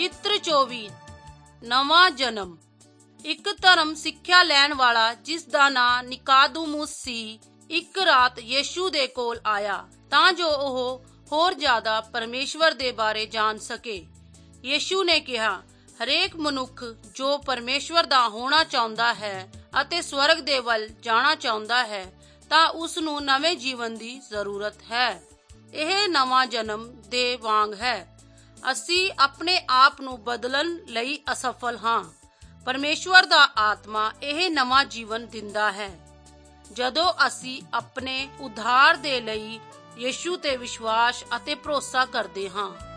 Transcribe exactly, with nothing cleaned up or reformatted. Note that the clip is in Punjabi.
ਚਿੱਤਰ ਚੌਵੀ ਨਵਾਂ ਜਨਮ। ਇੱਕ ਧਰਮ ਸਿੱਖਿਆ ਲੈਣ ਵਾਲਾ ਜਿਸ ਦਾ ਨਾਂ ਨਿਕਾਦੁਮੁਸ ਸੀ, ਇੱਕ ਰਾਤ ਯਿਸੂ ਦੇ ਕੋਲ ਆਇਆ ਤਾਂ ਜੋ ਉਹ ਹੋਰ ਜ਼ਿਆਦਾ ਪਰਮੇਸ਼ਵਰ ਦੇ ਬਾਰੇ ਜਾਣ ਸਕੇ। ਯਿਸੂ ਨੇ ਕਿਹਾ, ਹਰੇਕ ਮਨੁੱਖ ਜੋ ਪਰਮੇਸ਼ਵਰ ਦਾ ਹੋਣਾ ਚਾਹੁੰਦਾ ਹੈ ਅਤੇ ਸਵਰਗ ਦੇ ਵੱਲ ਜਾਣਾ ਚਾਹੁੰਦਾ ਹੈ ਤਾਂ ਉਸ ਨੂੰ ਨਵੇਂ ਜੀਵਨ ਦੀ ਜ਼ਰੂਰਤ ਹੈ। ਇਹ ਨਵਾਂ ਜਨਮ ਦੇ ਵਾਂਗ ਹੈ। ਅਸੀਂ ਆਪਣੇ ਆਪ ਨੂੰ ਬਦਲਣ ਲਈ ਅਸਫਲ ਹਾਂ। ਪਰਮੇਸ਼ਵਰ ਦਾ ਆਤਮਾ ਇਹ ਨਵਾਂ ਜੀਵਨ ਦਿੰਦਾ ਹੈ। ਜਦੋਂ ਅਸੀਂ ਆਪਣੇ ਉद्धार ਦੇ ਲਈ ਯਿਸੂ ਤੇ ਵਿਸ਼ਵਾਸ ਅਤੇ ਭਰੋਸਾ ਕਰਦੇ ਹਾਂ